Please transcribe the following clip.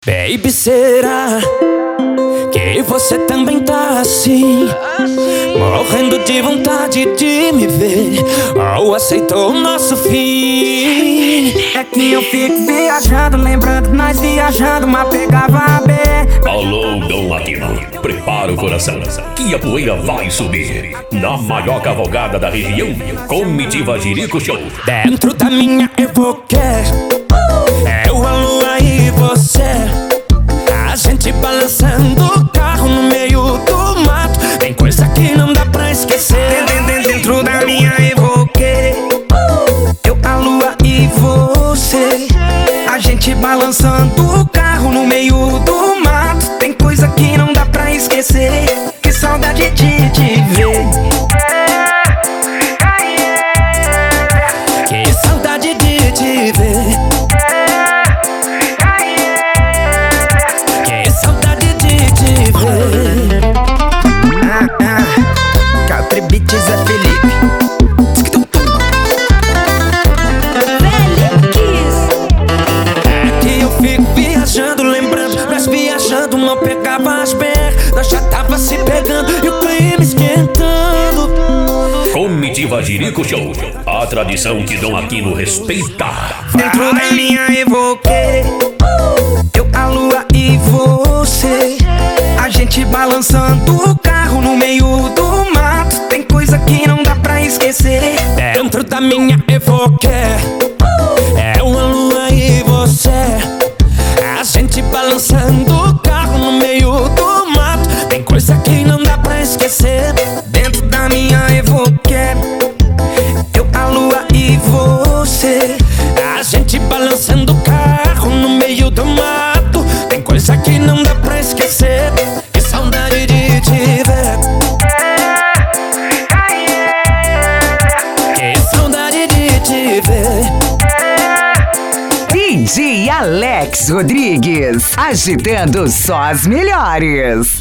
Baby, será que você também tá assim? Morrendo de vontade de me ver, ou aceitou o nosso fim? É que eu fico viajando, lembrando nós viajando, mas pegava a B. Alô, Dom Aquino, prepara o coração, que a poeira vai subir. Na maior cavalgada da região, Comitiva Jirico Show. Dentro da minha Evoque, eu, a lua e você, a gente balançando o carro no meio do mato. Tem coisa que não dá pra esquecer. Dentro da minha Evoque, eu, a lua e você, a gente balançando o carro no meio do mato. Tem coisa que não dá pra esquecer. Que saudade de te ver. Que saudade de te ver. Que saudade de te ver. Country Beats é Felipe. É que eu fico viajando, lembrando, nós viajando, não pegava as BR. Nós já tava se pegando e o clima esquentando. Comitiva Jirico Show, a tradição que Dom Aquino respeita. Dentro da minha Evoque, eu, a lua e você, a gente balançando o carro no meio do mato. Tem coisa que não dá pra esquecer. Dentro da minha Evoque, é uma lua e você, a gente balançando o carro no meio do mato. Tem coisa que não dá pra esquecer. Dentro da minha Evoque, eu, a lua e você, A gente balançando o carro no meio do mato. Tem coisa que não dá pra esquecer. Que saudade de te ver. Que saudade de te ver. DJ Alex Rodrigues, agitando só as melhores.